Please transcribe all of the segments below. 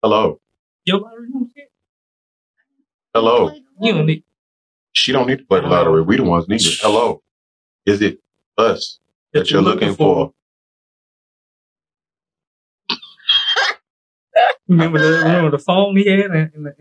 Hello. Your lottery number yet? Hello. You don't need. She don't need to play the lottery. We the ones need it. Hello. Is it us that you're looking for? Remember the phone he had in the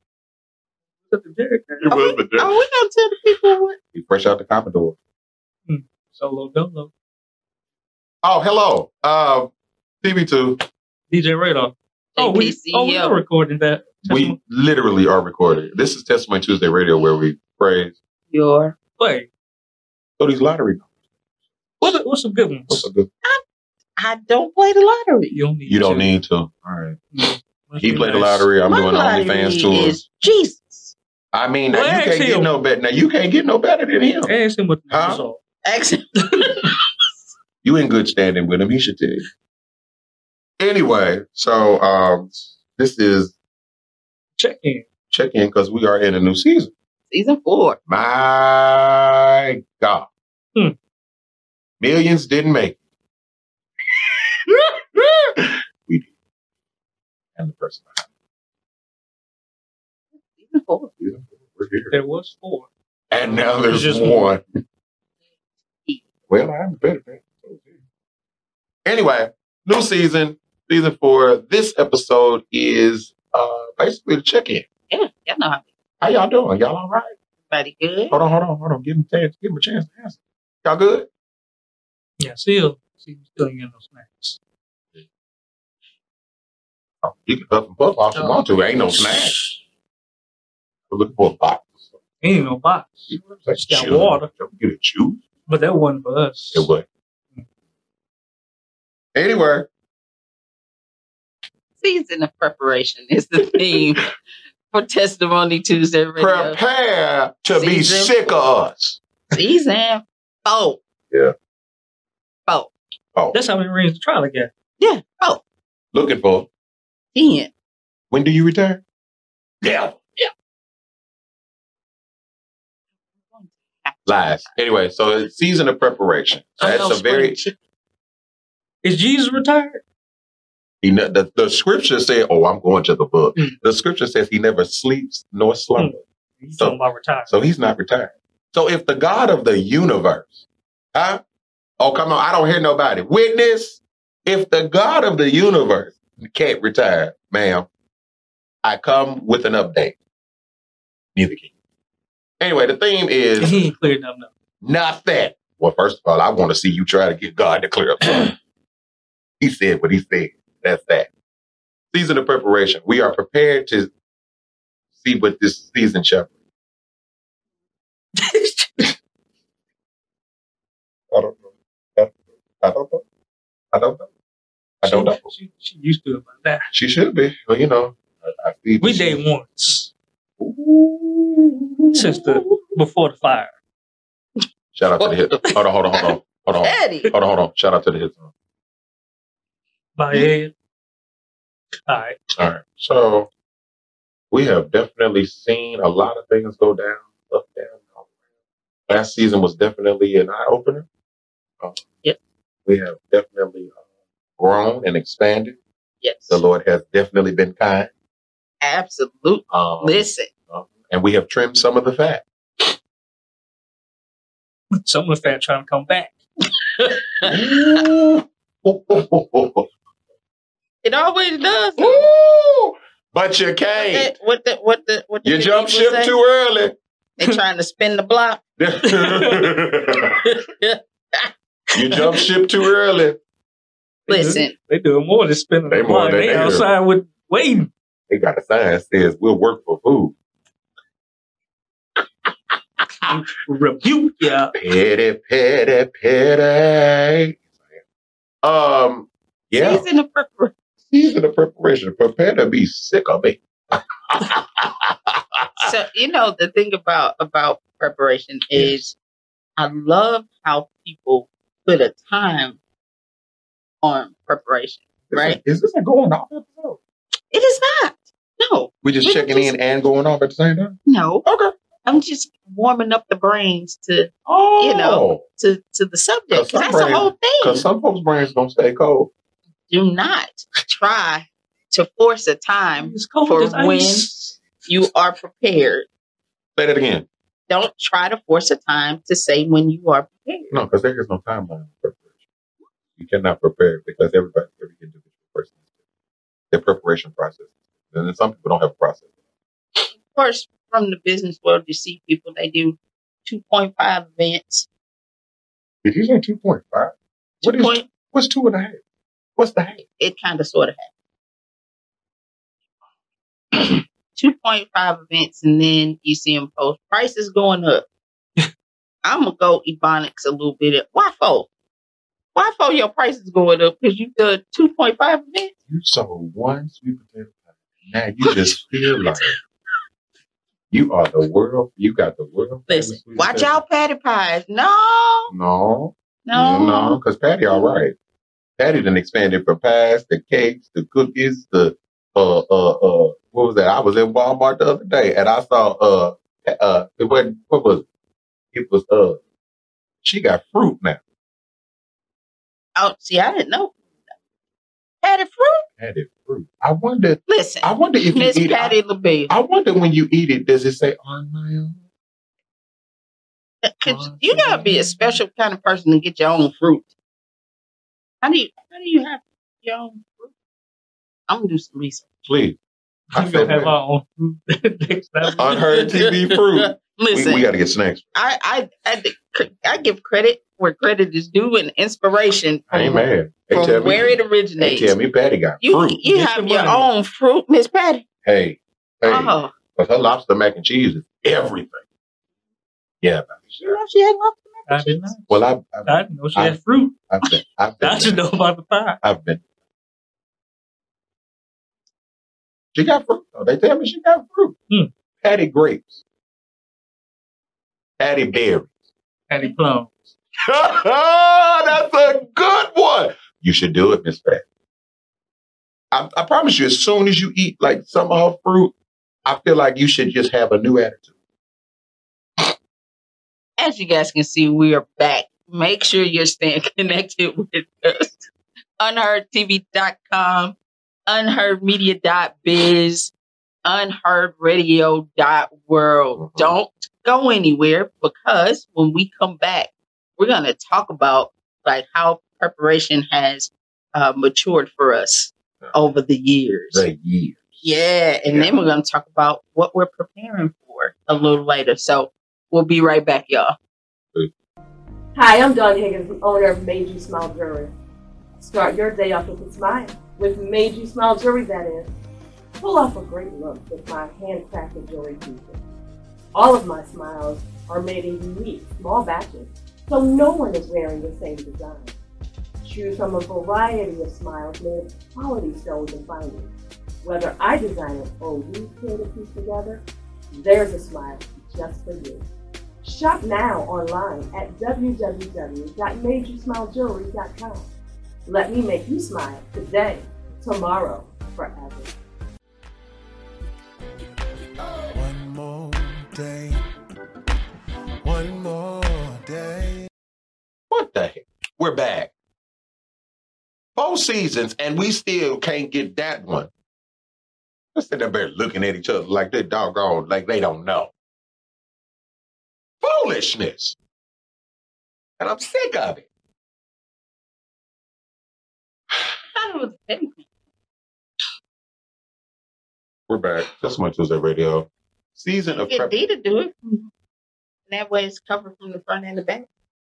It was the Are we gonna tell the people what? He fresh out the Commodore. Solo Dolo. Oh, hello. TV2. DJ Radar. We are recording that. We literally are recording. This is Testimony Tuesday Radio, where we praise your play. So these lottery. What's some good ones? I don't play the lottery. You don't need to. All right. He played the lottery. I'm doing OnlyFans tours. Jesus. I mean, now you can't get no better. Now you can't get no better than him. Ask him what the Ask him. You in good standing with him. He should tell you. Anyway, so this is check in because we are in a new season. Season 4. My God. Millions didn't make it. We did. And the person behind it. Season 4. We're here. There was 4. And now there's just one. Well, I'm better than that. Anyway, new season, season 4. This episode is basically the check-in. Yeah, y'all know how y'all doing? Y'all all right? Everybody good? Hold on. Give him a chance to answer. Y'all good? Yeah, still getting those snacks. Oh, you can up and puff off you want to. Ain't no snacks. We're looking for a box. Ain't no box. Just got water. Get a juice. But that wasn't for us. It was. Anyway. Season of preparation is the theme for Testimony Tuesday Radio. Prepare to be sick of us. Season 4. Yeah. 4. Oh. That's how many rings the trial again. Yeah. 4. Looking for 10. When do you retire? Yeah. Lies. Anyway, so it's season of preparation. That's a very. Is Jesus retired? The scripture said, I'm going to the book. The scripture says he never sleeps nor slumbers. He's talking about retired. So he's not retired. So if the God of the universe, oh, come on, I don't hear nobody. Witness, if the God of the universe can't retire, ma'am, I come with an update. Neither can you. Anyway, the theme is... He ain't cleared up nothing. Well, first of all, I want to see you try to get God to clear up something. He said what he said. That's that. Season of preparation. We are prepared to see what this season shall bring. I don't know. She used to it by that. She should be. Well, you know. We date once. Since before the fire. Shout out to the hit. Hold on. Eddie. Hold on. Shout out to the hit. By head. All right. So we have definitely seen a lot of things go down, up, down, all around. Last season was definitely an eye opener. Yep. We have definitely grown and expanded. Yes. The Lord has definitely been kind. Absolutely. Listen. And we have trimmed some of the fat. Some of the fat trying to come back. It always does. But you can't. What you jump ship say? Too early. They're trying to spin the block. You jump ship too early. Listen. They doing more than spinning the block. They outside with waiting. They got a sign that says we'll work for food. Rebuke ya. Pity. Yeah. Season of preparation. Prepare to be sick of it. So, the thing about preparation is I love how people put a time on preparation, right? Is this a going off episode? It is not. No. We just checking in and going off at the same time? No. Okay. I'm just warming up the brains to, to the subject. That's the whole thing. Because some folks' brains don't stay cold. Do not try to force a time It's cold for as when ice. you are prepared. Say that again. Don't try to force a time to say when you are prepared. No, because there is no timeline for preparation. You cannot prepare because every individual person has their preparation process. And then some people don't have a process. Of course, from the business world, you see people, they do 2.5 events. Did you say 2.5? What's 2.5? What's the half? It kind of sort of happens. 2.5 events, and then you see them post prices going up. I'm gonna go Ebonics a little bit. Why for? Why for your prices going up? Because you did 2.5 events. You sold one sweet potato pie. Now you just feel like you are the world. You got the world. Listen, watch out, Patty Pies. No, No, because Patty all right. Patty done expanded from pies, the cakes, the cookies, the what was that? I was in Walmart the other day and I saw it wasn't, what was it? It was she got fruit now. Oh, see, I didn't know. Patty fruit. Patty fruit. I wonder Listen, if Miss you eat Patty it. LaBelle. I wonder when you eat it, does it say on my own? Cause you gotta be a special kind of person to get your own fruit. How do you have your own fruit? I'm gonna do some research. Please. I'm gonna have our own fruit next time. Unheard TV fruit. Listen, we got to get snacks. I give credit where credit is due and inspiration I ain't from, mad. from where it They originates. tell me Patty got fruit. You have your own fruit, Miss Patty. Hey, Oh, because her lobster mac and cheese is everything. Yeah, you know she had lobster mac I and didn't cheese. know. well, I didn't know she had fruit. I've been I just know about the pie. I've been. She got fruit. Oh, they tell me she got fruit. Patty grapes. Patty berries. Patty plums. That's a good one. You should do it, Miss Patty. I promise you, as soon as you eat like some of her fruit, I feel like you should just have a new attitude. As you guys can see, we are back. Make sure you're staying connected with us. UnheardTV.com, UnheardMedia.biz, UnheardRadio.world. Don't go anywhere because when we come back, we're going to talk about like how preparation has matured for us over the years. Yeah, and then we're going to talk about what we're preparing for a little later. So we'll be right back, y'all. Hi, I'm Dawn Higgins, the owner of Made You Smile Jewelry. Start your day off with a smile. With Made You Smile Jewelry, that is. Pull off a great look with my handcrafted jewelry pieces. All of my smiles are made in unique, small batches, so no one is wearing the same design. Choose from a variety of smiles made of quality stones and findings. Whether I design it or we create a piece together, there's a smile just for you. Shop now online at www.madeyousmilejewelry.com. Let me make you smile today, tomorrow, forever. One more day. One more day. What the heck? We're back. 4 seasons and we still can't get that one. Let's sit there looking at each other like they're doggone, like they don't know. Foolishness. And I'm sick of it. I thought it was anything. We're back. That's my Tuesday Radio. Season of Get D to do it. That way it's covered from the front and the back.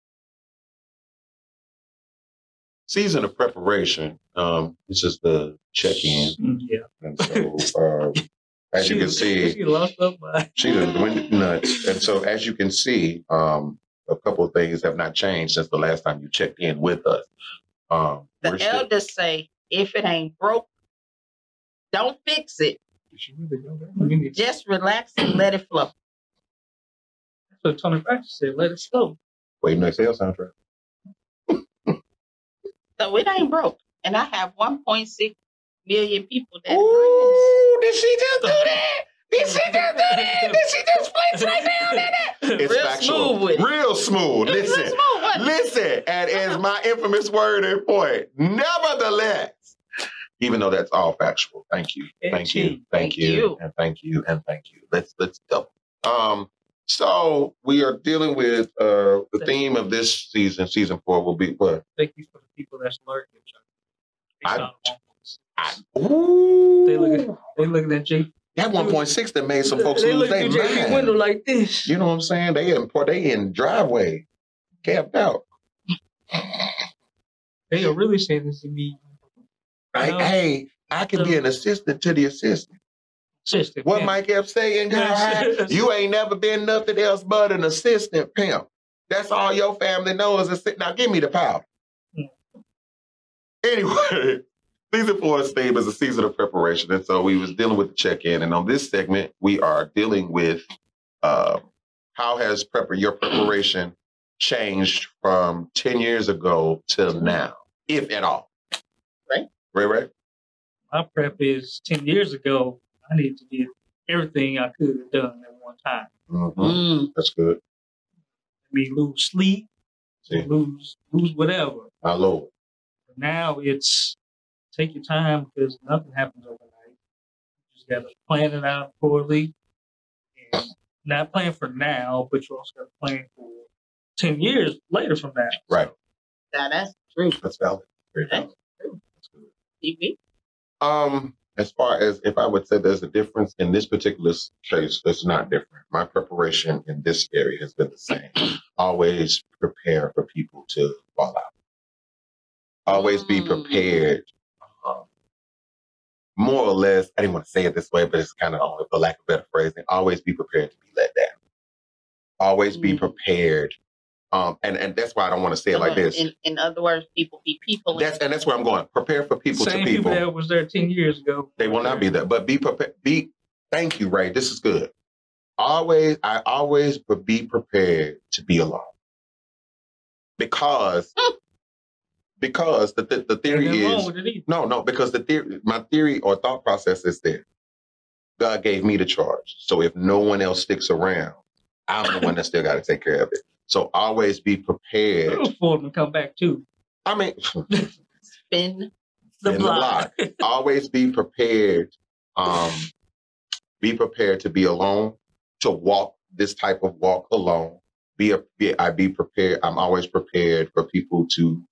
Season of preparation. This is the check-in. Yeah. And so as you can see, she lost her mind. she done went nuts. And so as you can see, a couple of things have not changed since the last time you checked in with us. The elders say, if it ain't broke, don't fix it. Just relax and let it flow. That's what Tony Braxton said. Let it flow. Wait, next sale soundtrack. So it ain't broke. And I have 1.6 million people that Ooh, did she just do that? Did she just do that? Did she just place right down there? It's Real factual. smooth with it. Real smooth. It was Listen. real smooth, wasn't it? Listen. And as my infamous word and point, nevertheless, Even though that's all factual. Thank you. Thank you. Thank you. And thank you. And thank you. Let's double. So we are dealing with the theme of this season. Season 4 will be what? Thank you for the people that's lurking. Ooh. They looking at Jay. That 1.6 that made some folks They lose look their at Jay mind. window like this. You know what I'm saying? They in driveway, camped out. They are really saying this to me. Like, hey, I can be an assistant to the assistant. Assistant. What pimp. Mike kept saying, God, you ain't never been nothing else but an assistant pimp. That's all your family knows. Now give me the power. Anyway, season 4's theme is a season of preparation. And so we was dealing with the check-in. And on this segment, we are dealing with how has your preparation changed from 10 years ago till now, if at all. Right? My prep is 10 years ago. I need to get everything I could have done at one time. Mm-hmm. That's good. Lose sleep, lose whatever. My Lord. But now it's take your time because nothing happens overnight. You just got to plan it out poorly. And not plan for now, but you also got to plan for 10 years later from now. Right. That's true. That's valid. Very valid. That's true. TV? As far as if I would say there's a difference in this particular case, it's not different. My preparation in this area has been the same. Always prepare for people to fall out. Always be prepared. More or less, I didn't want to say it this way, but it's kind of only for lack of better phrasing. Always be prepared to be let down. Always be prepared. And that's why I don't want to say it like this. In other words, people be people. That's where I'm going. Prepare for people Same to people. that was there 10 years ago. They will not be there. But be prepared. Thank you, Ray. This is good. I always be prepared to be alone. Because the theory is no, because my theory or thought process is that God gave me the charge. So if no one else sticks around, I'm the one that still got to take care of it. So always be prepared. Look for them to come back too. I mean, spin the block. Always be prepared. Be prepared to be alone, to walk this type of walk alone. I be prepared. I'm always prepared for people.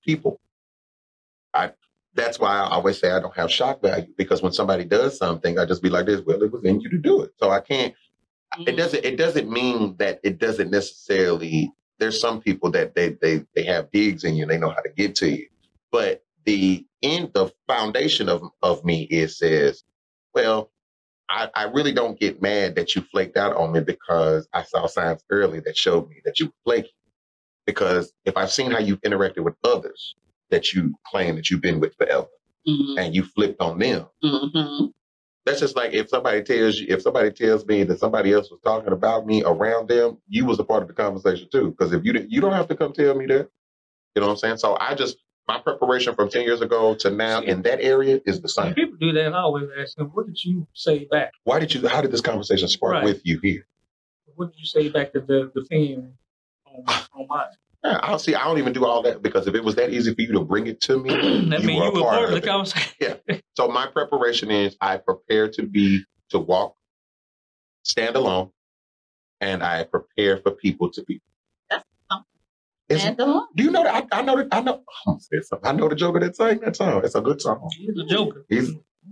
That's why I always say I don't have shock value, because when somebody does something, I just be like this. Well, it was in you to do it, so I can't. It doesn't mean that it doesn't necessarily. There's some people that they have digs in you. They know how to get to you. But the foundation of me says, well, I really don't get mad that you flaked out on me because I saw signs early that showed me that you were flaky. Because if I've seen how you've interacted with others that you claim that you've been with forever, and you flipped on them, that's just like if somebody tells me that somebody else was talking about me around them, you was a part of the conversation too. Because if you don't have to come tell me that. You know what I'm saying? So my preparation from 10 years ago to now in that area is the same. People do that, and I always ask them, what did you say back? How did this conversation spark with you here? What did you say back to the fan on mine? Yeah, I don't even do all that, because if it was that easy for you to bring it to me, that means you were part of the conversation. Yeah. So my preparation is I prepare to walk, stand alone, and I prepare for people to be. Stand alone. Do you know that? I know. I know the Joker that sang that song. It's a good song. He's the Joker. He's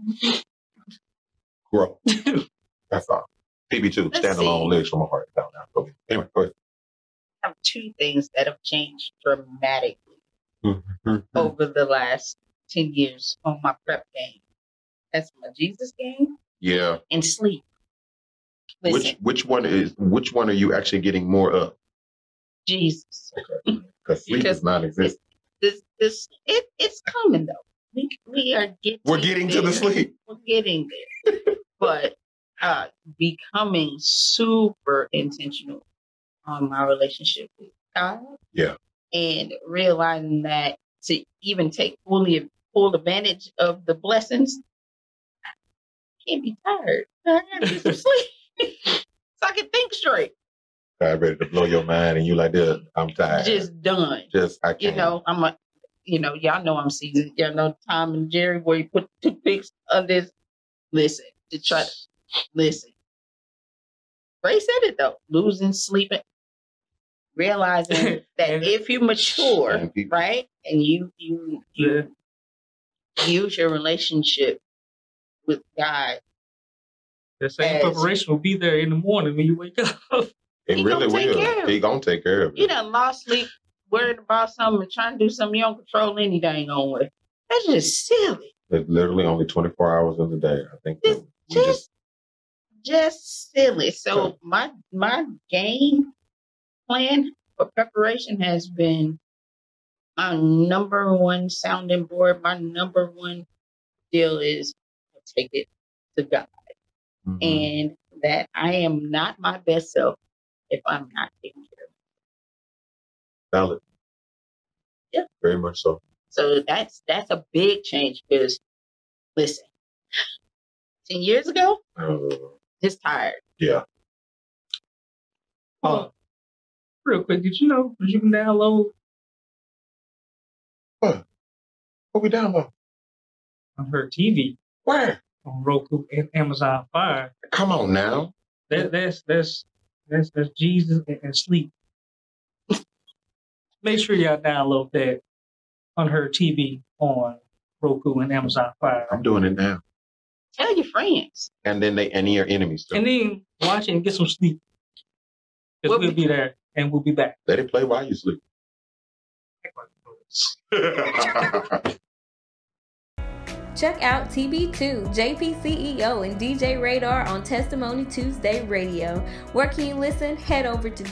grow. That's all. PB2, stand alone, lyrics from my heart. Down. Anyway, go ahead. I have two things that have changed dramatically over the last 10 years on my prep game. That's my Jesus game. Yeah. And sleep. Listen, Which one are you actually getting more of? Jesus. Okay. Because sleep is non-existent. It's coming though. We are getting. We're getting to the sleep. We're getting there, but becoming super intentional on my relationship with God. Yeah. And realizing that to even take full advantage of the blessings, I can't be tired. I gotta get some sleep so I can think straight. I'm ready to blow your mind, and you like this. I'm tired. Just done. I can't. I'm y'all know I'm seasoned. Y'all know Tom and Jerry where you put toothpicks under his. Listen, listen. Ray said it though. Losing, sleeping, realizing that if you mature, right, and you use your relationship with God, the same preparation will be there in the morning when you wake up. It really will. He gonna take care of it. You done lost sleep, worried about something, trying to do something you don't control any dang on way. That's just silly. It's literally only 24 hours in the day. I think just silly. So my game plan for preparation has been my number one sounding board. My number one deal is take it to God. Mm-hmm. And that I am not my best self if I'm not taking care of it. Valid. Yeah. Very much so. So that's a big change because, listen, 10 years ago, just tired. Yeah. Real quick, did you know that you can download? What we download? On her TV. Where? On Roku and Amazon Fire. Come on now. That's Jesus and sleep. Make sure y'all download that on her TV on Roku and Amazon Fire. I'm doing it now. Tell your friends. And then and your enemies too. And then watch it and get some sleep. Because we'll be there and we'll be back. Let it play while you sleep. Check out TB2, JP CEO, and DJ Radar on Testimony Tuesday Radio. Where can you listen? Head over to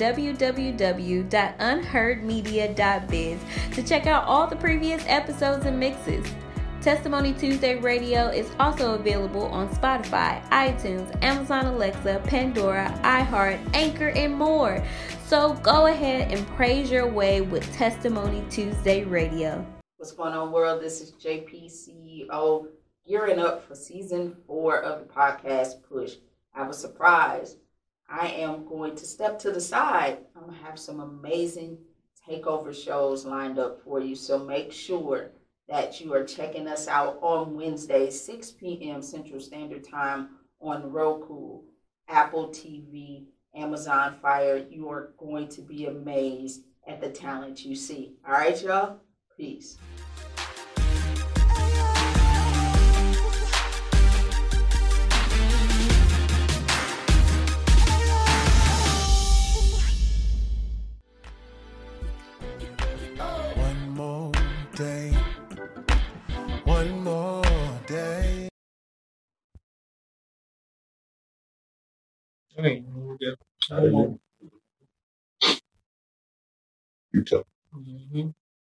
www.unheardmedia.biz to check out all the previous episodes and mixes. Testimony Tuesday Radio is also available on Spotify, iTunes, Amazon Alexa, Pandora, iHeart, Anchor, and more. So go ahead and praise your way with Testimony Tuesday Radio. What's going on, world? This is JP CEO, gearing up for season 4 of the podcast Push. I have a surprise. I am going to step to the side. I'm going to have some amazing takeover shows lined up for you. So make sure that you are checking us out on Wednesdays, 6 p.m. Central Standard Time on Roku, Apple TV, Amazon Fire. You are going to be amazed at the talent you see. All right, y'all? Peace. One more day. One more day. Hey, we'll get you tell. Mm-hmm.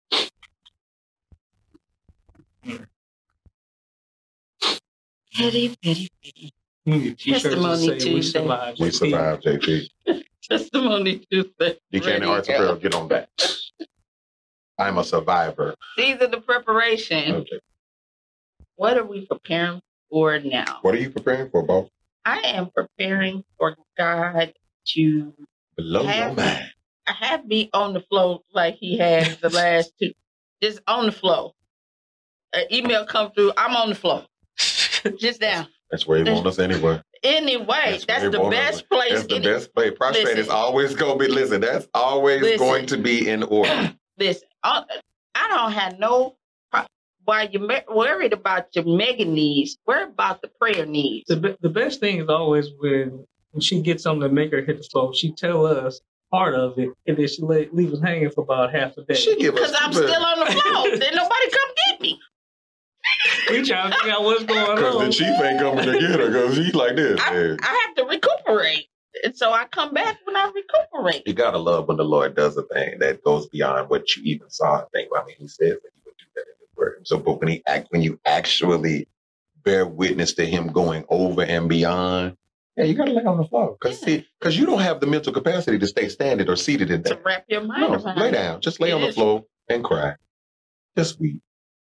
Petty. Testimony Tuesday. We survived, JP. Testimony Tuesday. Buchanan Arts Apparel, get on that. I'm a survivor. Season of preparation. Okay. What are we preparing for now? What are you preparing for, Bo? I am preparing for God to Blow your mind. I have me on the flow like he has the last 2. Just on the flow. An email come through, I'm on the flow. Just down. That's where he wants us anyway. Anyway, that's the best place. That's the best place. Prostrate is always going to be, that's always going to be in order. Listen, I don't have no, while you're worried about your mega needs, worry about the prayer needs. The best thing is always when she gets something to make her hit the floor, she tell us part of it, and then she leave us hanging for about half a day. Because I'm still on the floor. Then nobody come get me. We trying to figure out what's going on. Because the chief ain't coming to get her because he's like this. I have to recuperate. And so I come back when I recuperate. You got to love when the Lord does a thing that goes beyond what you even saw and think. I mean, he said that he would do that in his word. So, but when you actually bear witness to him going over and beyond, yeah, you got to lay on the floor. Because you don't have the mental capacity to stay standing or seated in that. To wrap your mind around. Lay down. Just lay on the floor and cry. Just weep.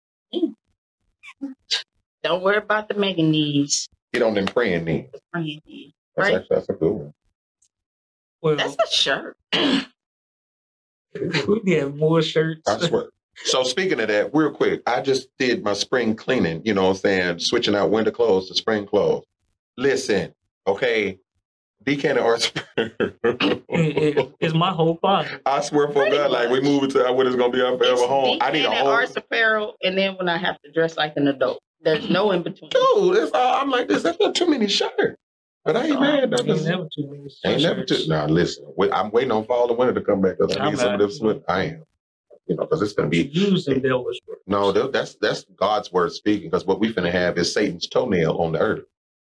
Don't worry about the mega needs. Get on them praying needs. Praying needs. Right? That's a good one. Well, that's a shirt. We have more shirts. I swear. So speaking of that, real quick, I just did my spring cleaning, you know what I'm saying? Switching out winter clothes to spring clothes. Listen, okay, Decan and Arts. It's my whole closet. I swear for Pretty God, like we much. move into what is gonna be our forever home. I need a and whole arts apparel, and then when I have to dress like an adult, there's no in between. dude. I'm like this. That's not too many shirts. But I ain't mad. Ain't never too many Ain't never too. shirts. Now listen, I'm waiting on fall and winter to come back because I I'm need some of not. this sweat. I am, you know, because it's gonna be. Use them devilish words. No, that's God's word speaking. Because what we finna have is Satan's toenail on the earth.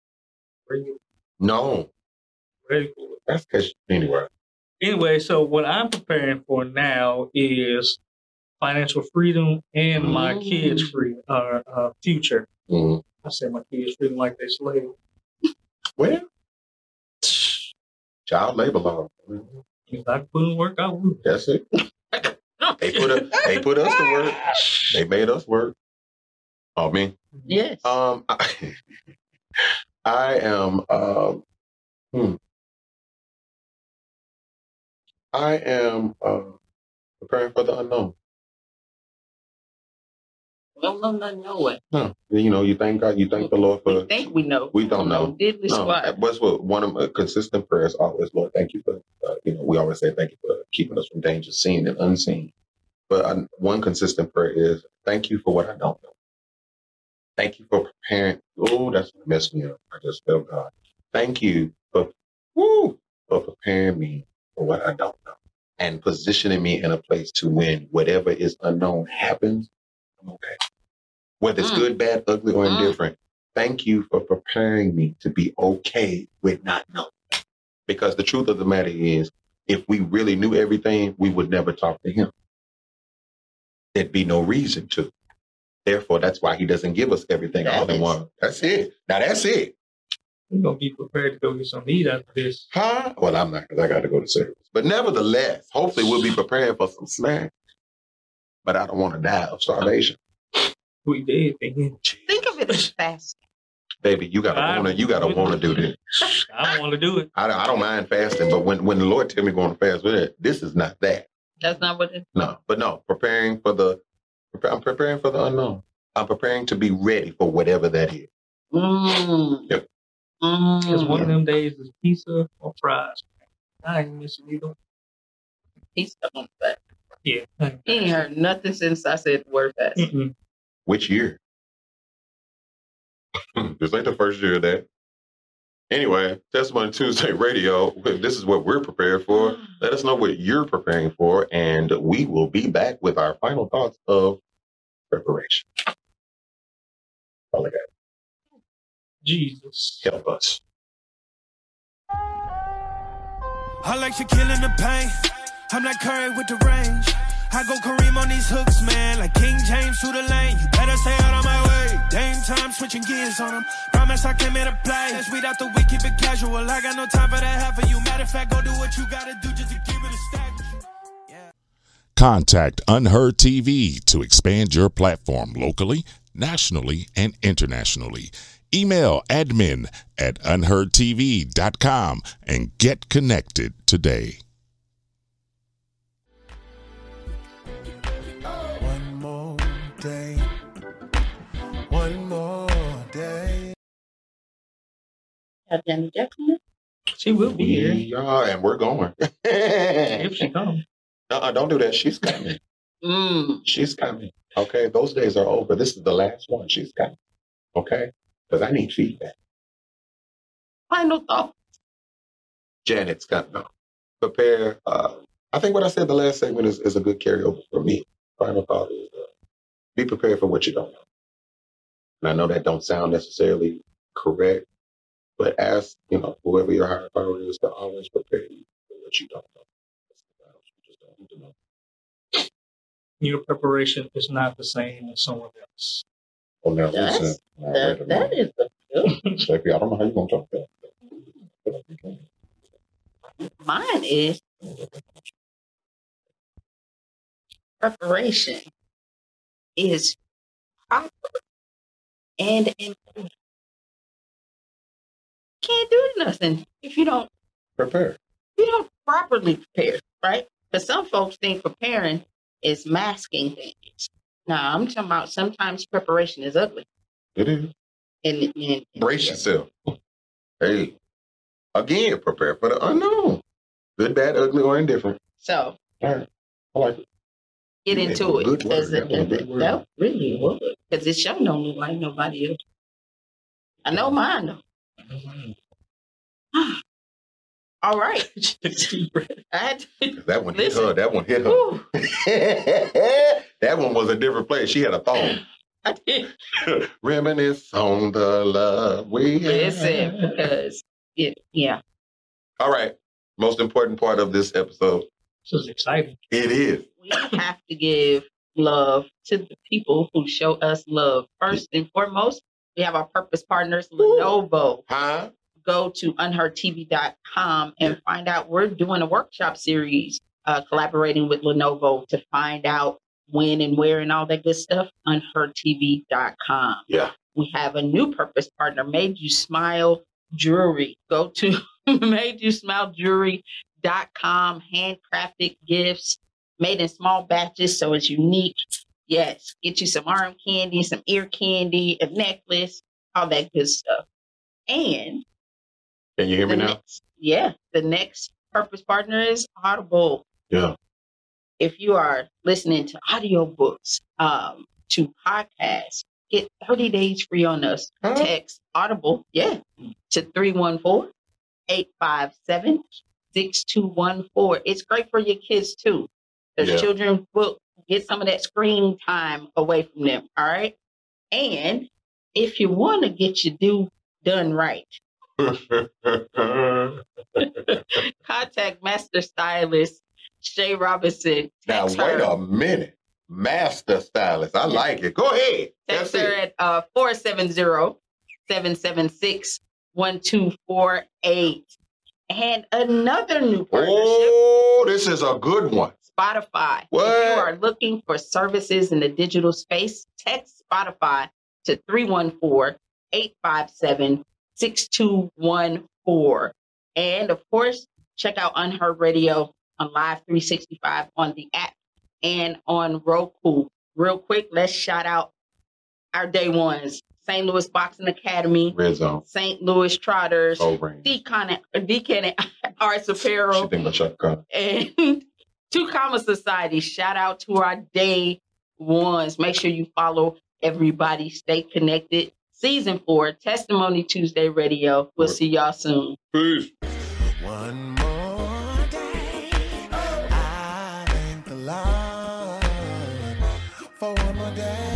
No, Ready for it. that's because anyway. Anyway, so what I'm preparing for now is financial freedom and my kids' future. Mhm. I say my kids' freedom like they slave. Well, child labor law. If I put in work, I would. That's it. They put us to work. They made us work. Oh, me. Yes. I am. I am preparing for the unknown. Well, no, know it. No, you know, you thank God, you thank the Lord for. We think we know. We don't know. Diddly No, squat. what's what one of my consistent prayers always, Lord, thank you for. You know, we always say thank you for keeping us from danger, seen and unseen. But one consistent prayer is thank you for what I don't know. Thank you for preparing. Oh, that's what messed me up. I just felt God. Thank you for preparing me for what I don't know and positioning me in a place to when whatever is unknown happens, I'm okay. Whether it's good, bad, ugly, or indifferent. Thank you for preparing me to be okay with not knowing. Because the truth of the matter is, if we really knew everything, we would never talk to him. There'd be no reason to. Therefore, that's why he doesn't give us everything all in one. That's it. Now, that's it. We're going to be prepared to go get some meat after this. Huh? Well, I'm not, because I got to go to service. But nevertheless, hopefully we'll be preparing for some snacks. But I don't want to die of starvation. We did. Again. Think of it as fast. Baby, you gotta want to do this. I don't want to do it. I don't mind fasting, but when the Lord tell me going to fast with it, this is not that. That's not what it is. No, but no, I'm preparing for the unknown. I'm preparing to be ready for whatever that is. Yep. Because one of them days is pizza or fries. I ain't missing either. He's stuck on that. Yeah. He ain't heard nothing since I said the word fast. Which year? This ain't the first year of that. Anyway, Testimony Tuesday Radio. This is what we're prepared for. Let us know what you're preparing for, and we will be back with our final thoughts of preparation. All I got. Jesus. Help us. I like you killing the pain. I'm like Curry with the range. I go Kareem on these hooks, man, like King James through the lane. You better stay out of my way. Dame time, switching gears on them. Promise I came here to play. Let's weed out the week, keep it casual. I got no time for that half of you. Matter of fact, go do what you gotta do just to keep it a stack. Yeah. Contact Unheard TV to expand your platform locally, nationally, and internationally. Email admin@unheardtv.com and get connected today. One more day. One more day. Have Janet Jackson? She will be here We are, and we're going. if she comes. Don't do that. She's coming. She's coming. Okay, those days are over. This is the last one. She's coming. Okay, because I need feedback. Final thought. Janet's got no. Prepare. I think what I said the last segment is a good carryover for me. Final thought is be prepared for what you don't know. And I know that don't sound necessarily correct, but ask, whoever your higher power is to always prepare you for what you don't know. You just don't need to know. Your preparation is not the same as someone else. Oh, now That's- listen. That is the good. Steffi, I don't know how you're going to talk that. Mine is preparation is proper and important. Can't do nothing if you don't Prepare. properly prepare, right? Because some folks think preparing is masking things. Now, I'm talking about sometimes preparation is ugly. It is. And Brace yourself. Hey, again, prepare for the unknown. Good, bad, ugly, or indifferent. So, all right. I like it. Get into it. Good word. That really would. Because this show don't look like nobody else. I know mine, though. All right. That one hit her. That one hit her. That one was a different place. She had a thong. I did. Reminisce on the love we had. Listen, because, yeah. All right. Most important part of this episode. This is exciting. It is. We have to give love to the people who show us love. First and foremost, we have our purpose partners, Lenovo. Huh? Go to unheardtv.com and find out. We're doing a workshop series collaborating with Lenovo to find out when and where and all that good stuff. Unheardtv.com. Yeah. We have a new purpose partner, Made You Smile Jewelry. Go to madeyousmilejewelry.com. Handcrafted gifts made in small batches, so it's unique. Yes, get you some arm candy, some ear candy, a necklace, all that good stuff. And can you hear me now? The next purpose partner is Audible. Yeah. If you are listening to audiobooks, to podcasts, get 30 days free on us. Text Audible, to 314-857-6214. It's great for your kids too. There's children's book. Get some of that screen time away from them. All right. And if you want to get your done right, contact Master Stylist Shay Robinson. Now, wait a minute. Master Stylist. I like it. Go ahead. Text her at 470-776-1248. And another new partnership. Oh, this is a good one. Spotify. What? If you are looking for services in the digital space, text Spotify to 314-857-6214. And of course, check out Unheard Radio on Live 365 on the app and on Roku. Real quick, let's shout out our day ones. St. Louis Boxing Academy, Red Zone, St. Louis Trotters, Deacon Arts Apparel, and Two Comma Society. Shout out to our day ones. Make sure you follow everybody. Stay connected. Season 4, Testimony Tuesday Radio. We'll see y'all soon. Peace. One more day, I thank the Lord for one more day.